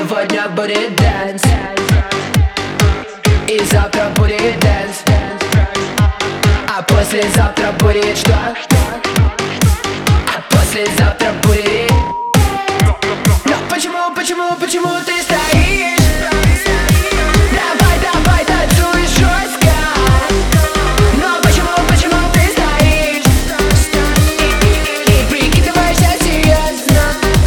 Сегодня будет дэнс, и завтра будет дэнс, а послезавтра будет что? А послезавтра будет. Но почему ты стоишь? Давай, танцуй жестко. Но почему ты стоишь? И прикидываешься серьезно.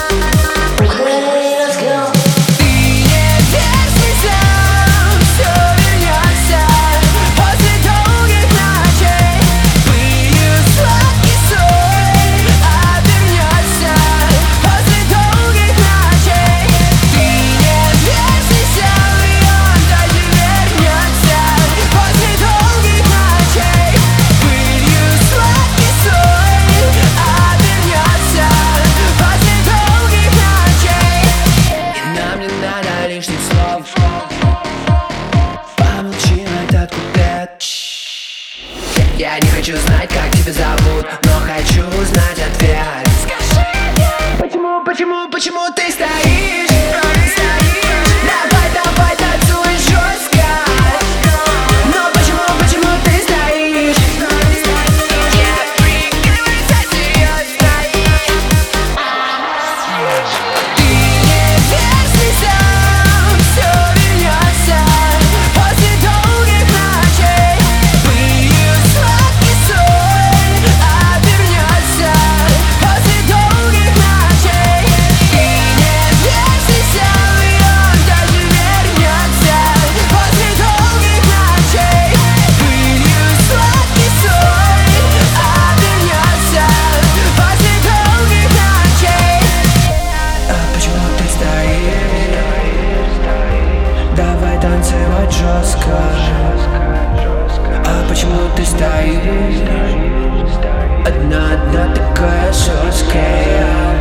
Ты не вернешься, все вернется после долгих ночей. Пылью сладкий сон обернется после долгих ночей. Ты не вернешься, и он даже вернется после долгих ночей. Пылью сладкий сон обернется после долгих ночей. И нам не надо лишних слов. Помолчи на этот куплет. Я не хочу знать, как тебя зовут, но хочу знать ответ. Скажи мне, почему ты стоишь? Давай, танцуй жестко. Но почему ты стоишь? Я прикидывайся серьезно. Ты не вернешься, все вернется после долгих ночей. Пылью сладкий сон обернется после долгих ночей. Ты не вернешься, и он даже вернется после долгих ночей. Пылью сладкий сон обернется после долгих ночей. А почему ты стоишь? Давай танцевать жестко. А почему ты стоишь? Одна такая жесткая.